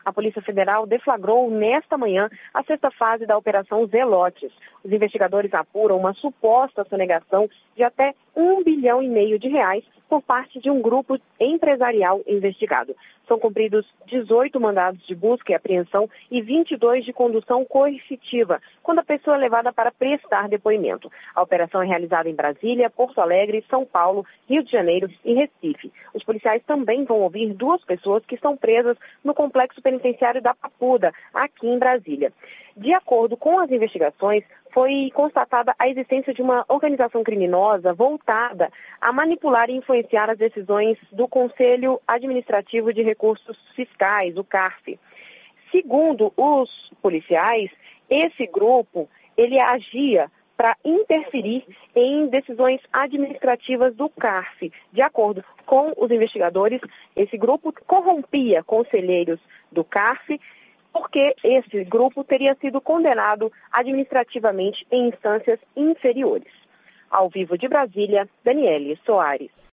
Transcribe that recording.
A Polícia Federal deflagrou nesta manhã a sexta fase da Operação Zelotes. Os investigadores apuram uma suposta sonegação de até R$1,5 bilhão por parte de um grupo empresarial investigado. São cumpridos 18 mandados de busca e apreensão e 22 de condução coercitiva, quando a pessoa é levada para prestar depoimento. A operação é realizada em Brasília, Porto Alegre, São Paulo, Rio de Janeiro e Recife. Os policiais também vão ouvir 2 pessoas que estão presas no complexo penitenciário da Papuda, aqui em Brasília. De acordo com as investigações, foi constatada a existência de uma organização criminosa voltada a manipular e influenciar as decisões do Conselho Administrativo de Recursos Fiscais, o CARF. Segundo os policiais, esse grupo ele agia para interferir em decisões administrativas do CARF. De acordo com os investigadores, esse grupo corrompia conselheiros do CARF, porque esse grupo teria sido condenado administrativamente em instâncias inferiores. Ao vivo de Brasília, Daniele Soares.